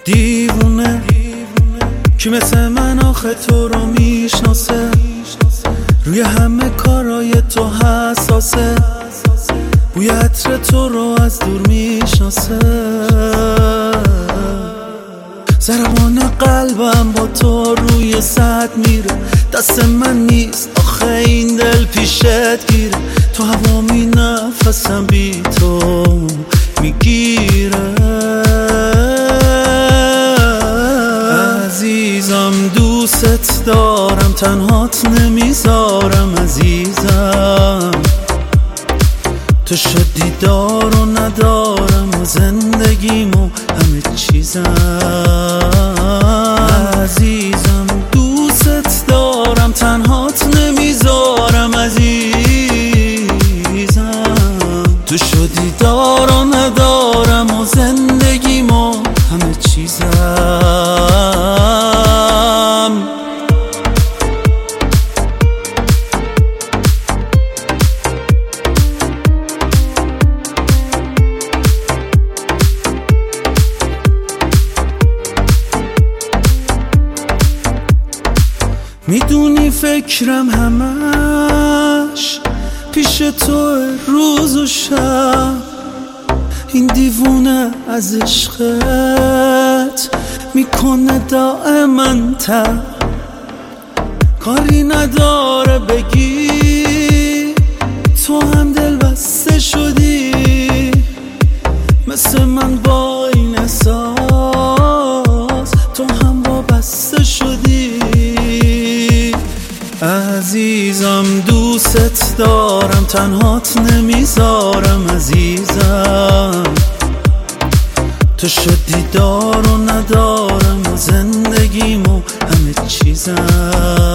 دیوونه کی مثل من آخه تو رو میشناسه، روی همه کارای تو حساسه، بوی عطر تو رو از دور میشناسه. ضربان قلبم با تو روی سد میره، دست من نیست آخه این دل پیشت گیره. تو هوامی نفسم بی تو میگیره. عزیزم دوست دارم، تنهات نمیذارم عزیزم. تو شدی دار و ندارم و زندگیم و همه چیزم. عزیزم دوست دارم، تنهات نمیذارم عزیزم. تو شدی دار و ندارم و زندگیم و همه چیزم. میدونی فکرم همش پیش تو روز و شب، این دیوونه از عشقت میکنه دائما تب. کاری نداره بگی تو هم دل بسته شدی، مثل من با این احساس تو هم وابسته شدی. عزیزم دوست دارم، تنهات نمیذارم عزیزم. تو شدی دار و ندارم و زندگیم و همه چیزم.